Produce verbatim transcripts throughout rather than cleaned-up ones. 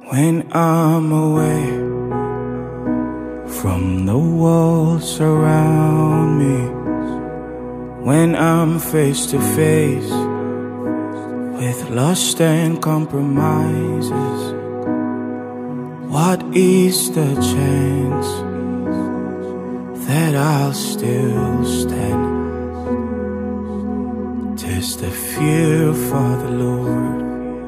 When I'm away from the walls around me, when I'm face to face with lust and compromises, what is the chance that I'll still stand? 'Tis the fear for the Lord.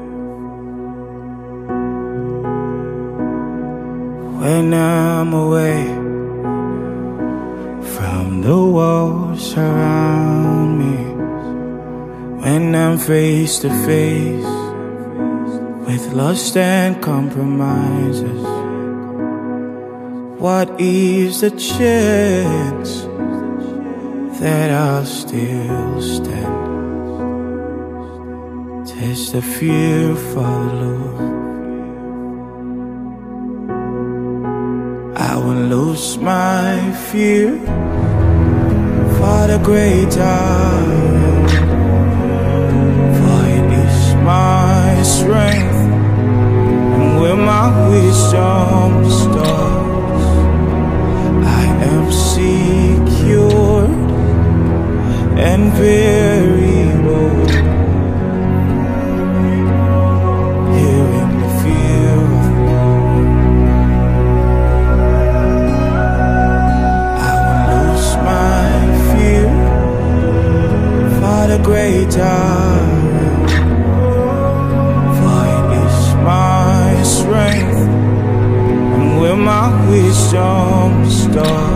When I'm away from the walls around me, when I'm face to face with lust and compromises, what is the chance that I'll still stand? 'Tis the fear for the Lord. I will lose my fear for the great I am, for it is my strength and where my wisdom starts. I am secured and very bold here in the fear of the Lord. I will lose my fear for the great I am, for it is my strength and where my wisdom starts.